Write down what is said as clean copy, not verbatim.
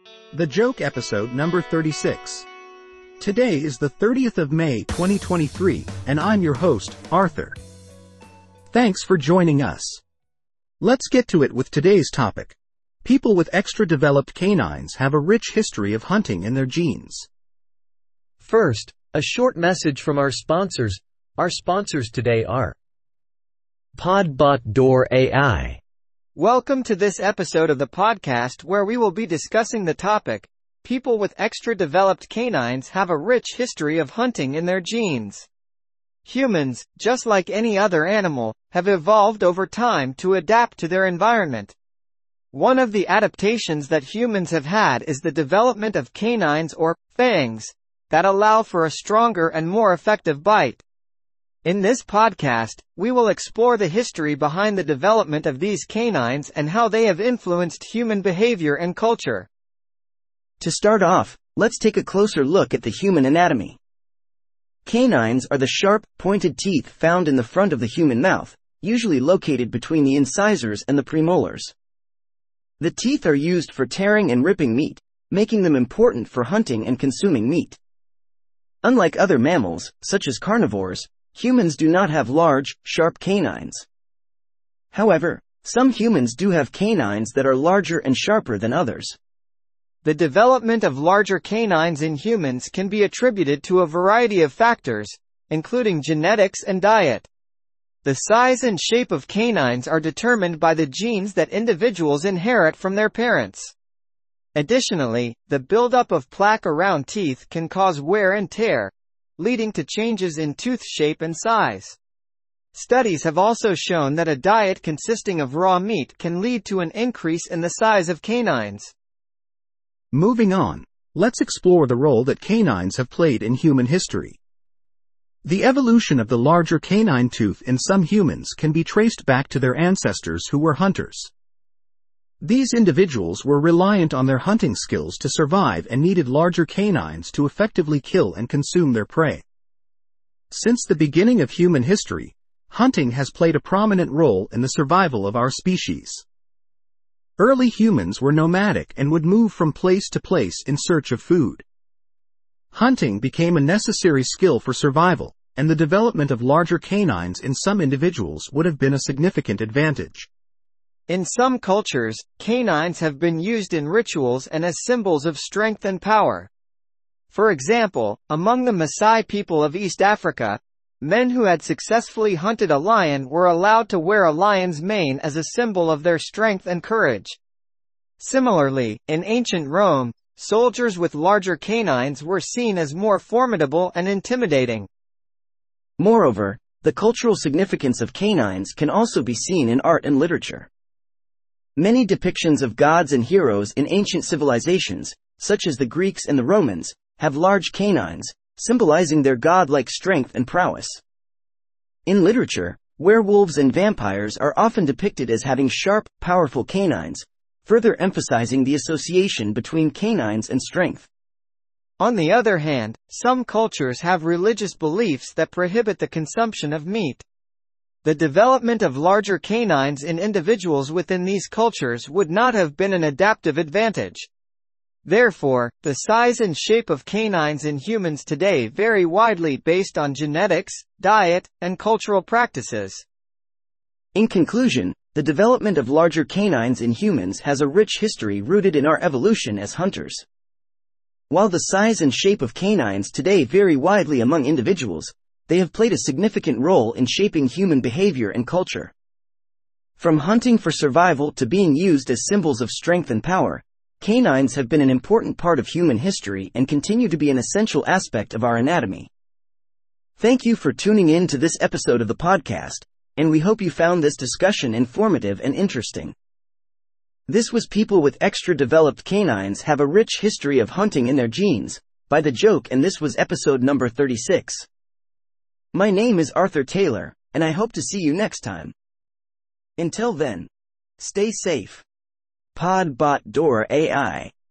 The Joke episode number 36. Today is the 30th of May 2023, and I'm your host, Arthur. Thanks for joining us. Let's get to it with today's topic. People with extra-developed canines have a rich history of hunting in their genes. First, a short message from our sponsors. Our sponsors today are Podbot Door AI. Welcome to this episode of the podcast where we will be discussing the topic, people with extra-developed canines have a rich history of hunting in their genes. Humans, just like any other animal, have evolved over time to adapt to their environment. One of the adaptations that humans have had is the development of canines or fangs that allow for a stronger and more effective bite. In this podcast, we will explore the history behind the development of these canines and how they have influenced human behavior and culture. To start off, let's take a closer look at the human anatomy. Canines are the sharp, pointed teeth found in the front of the human mouth, usually located between the incisors and the premolars. The teeth are used for tearing and ripping meat, making them important for hunting and consuming meat. Unlike other mammals, such as carnivores, humans do not have large, sharp canines. However, some humans do have canines that are larger and sharper than others. The development of larger canines in humans can be attributed to a variety of factors, including genetics and diet. The size and shape of canines are determined by the genes that individuals inherit from their parents. Additionally, the buildup of plaque around teeth can cause wear and tear, leading to changes in tooth shape and size. Studies have also shown that a diet consisting of raw meat can lead to an increase in the size of canines. Moving on, let's explore the role that canines have played in human history. The evolution of the larger canine tooth in some humans can be traced back to their ancestors who were hunters. These individuals were reliant on their hunting skills to survive and needed larger canines to effectively kill and consume their prey. Since the beginning of human history, hunting has played a prominent role in the survival of our species. Early humans were nomadic and would move from place to place in search of food. Hunting became a necessary skill for survival, and the development of larger canines in some individuals would have been a significant advantage. In some cultures, canines have been used in rituals and as symbols of strength and power. For example, among the Maasai people of East Africa, men who had successfully hunted a lion were allowed to wear a lion's mane as a symbol of their strength and courage. Similarly, in ancient Rome, soldiers with larger canines were seen as more formidable and intimidating. Moreover, the cultural significance of canines can also be seen in art and literature. Many depictions of gods and heroes in ancient civilizations, such as the Greeks and the Romans, have large canines, symbolizing their godlike strength and prowess. In literature, werewolves and vampires are often depicted as having sharp, powerful canines, further emphasizing the association between canines and strength. On the other hand, some cultures have religious beliefs that prohibit the consumption of meat. The development of larger canines in individuals within these cultures would not have been an adaptive advantage. Therefore, the size and shape of canines in humans today vary widely based on genetics, diet, and cultural practices. In conclusion, the development of larger canines in humans has a rich history rooted in our evolution as hunters. While the size and shape of canines today vary widely among individuals, they have played a significant role in shaping human behavior and culture. From hunting for survival to being used as symbols of strength and power, canines have been an important part of human history and continue to be an essential aspect of our anatomy. Thank you for tuning in to this episode of the podcast, and we hope you found this discussion informative and interesting. This was People with Extra-Developed Canines Have a Rich History of Hunting in Their Genes, by The Joke, and this was episode number 36. My name is Arthur Taylor, and I hope to see you next time. Until then, stay safe. Podbot Door AI